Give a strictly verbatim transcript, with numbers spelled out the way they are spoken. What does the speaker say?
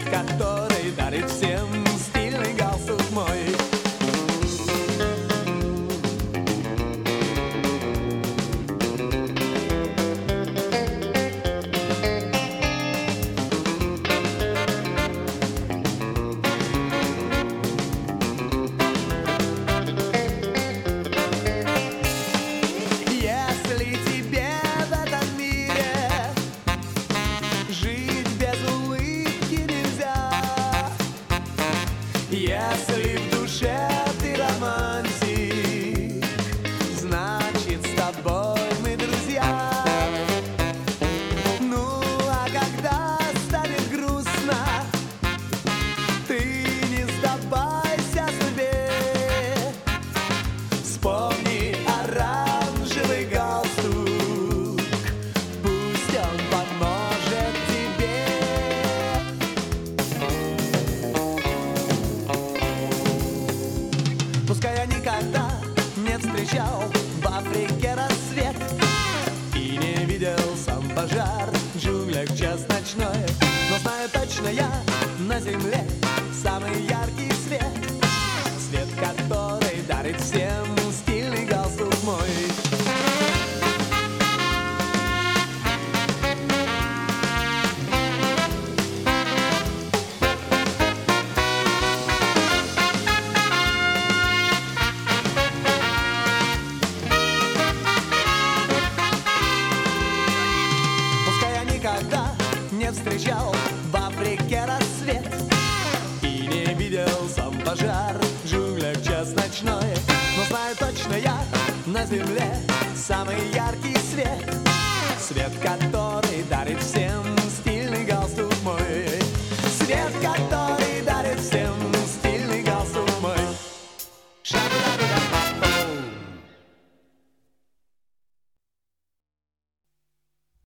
который дарит всем стильный галстук мой. Если тебе в этом мире жить без улыбки нельзя, если в душе ты романтик, значит с тобой мы друзья. Ну а когда станет грустно, ты не сдавайся судьбе. Вспомни оранжевый галстук, пусть он поможет тебе. Пускай я никогда не встречал в Африке рассвет и не видел сам пожар в джунглях в час ночной, но знаю точно, я на земле самый яркий свет, свет, который дарит всем стильный галстук мой. Пускай я никогда не встречал в Африке рассвет и не видел сам пожар в джунглях в час ночной, но знаю точно, я на земле самый яркий свет, свет, который дарит всем стильный галстук мой. Свет, который дарит всем стильный галстук мой. Шаг